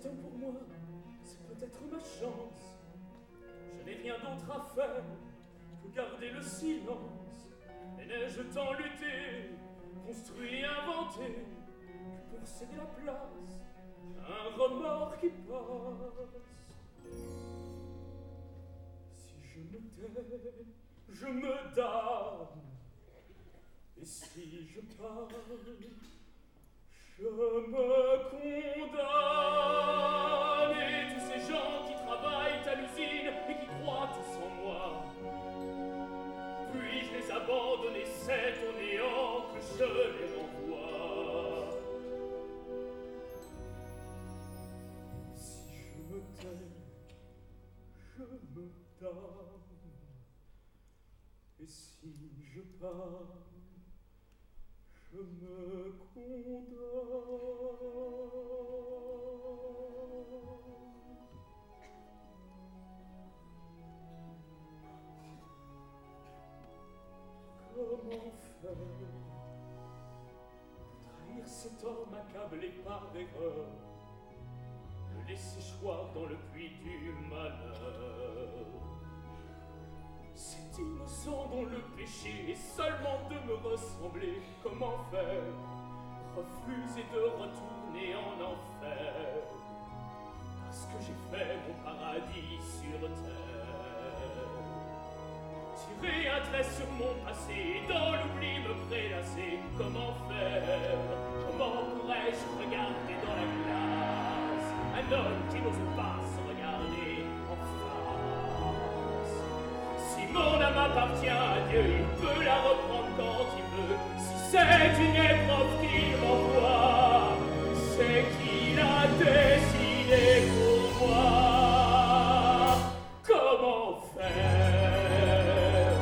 destin pour moi, c'est peut-être ma chance. Je n'ai rien d'autre à faire que garder le silence. Et n'ai-je tant lutté, construit, inventé, que pour céder la place à un remords qui passe. Si je me tais, je me damne. Et si je parle, je me condamne. Et tous ces gens qui travaillent à l'usine et qui croient tous en moi, puis-je les abandonner, c'est au néant que je les renvoie. Si je me tais, je me damne. Et si je parle, je me condamne. Comment faire? Trahir cet homme accablé par erreur, le laisser choir dans le puits du malheur. Cet innocent dont le péché est seulement de me ressembler, comment faire? Refuser de retourner en enfer, parce que j'ai fait mon paradis sur terre. Tirer un trait sur mon passé et dans l'oubli me prélasser, comment faire? Comment pourrais-je regarder dans la glace un homme qui n'ose pas se regarder en face? Si mon âme appartient à Dieu, il peut la reprendre quand il veut. Si c'est une épreuve qu'il m'envoie, c'est qu'il a décidé pour moi. Comment faire?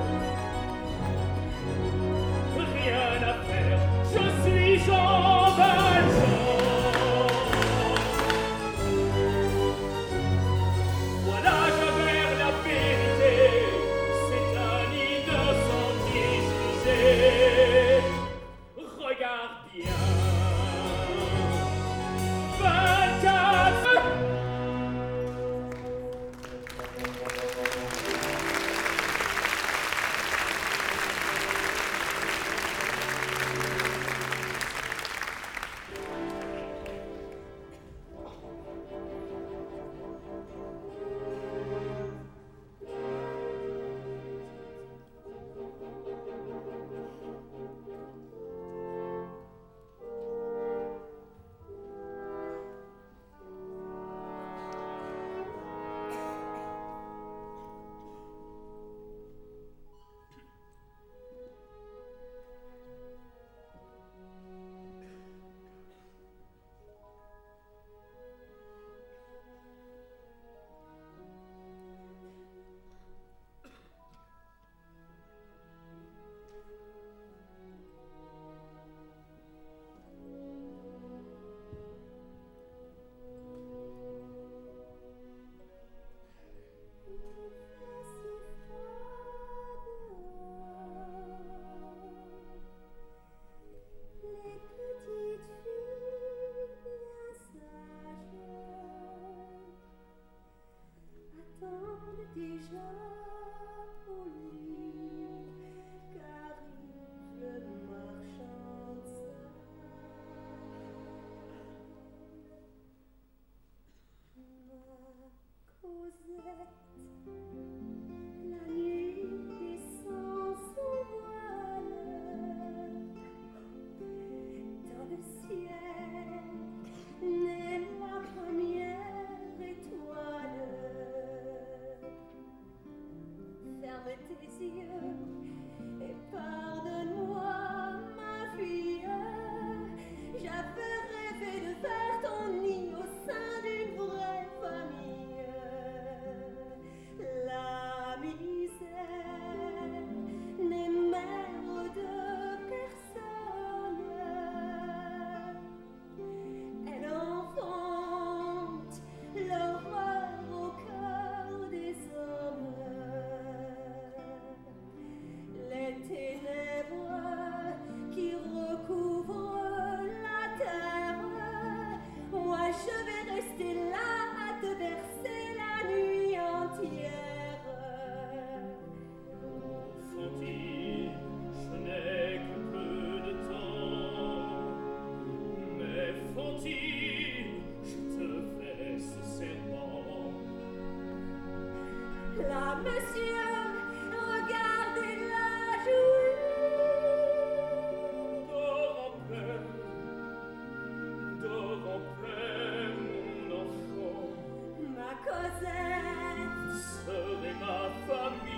Rien à faire, je suis Jean Valjean. Voilà, j'avère la vérité, c'est un innocent qui jugé. Regarde bien, 24 monsieur, regardez-la jouer. Dors en paix, mon enfant. Ma Cosette Sœur et ma famille.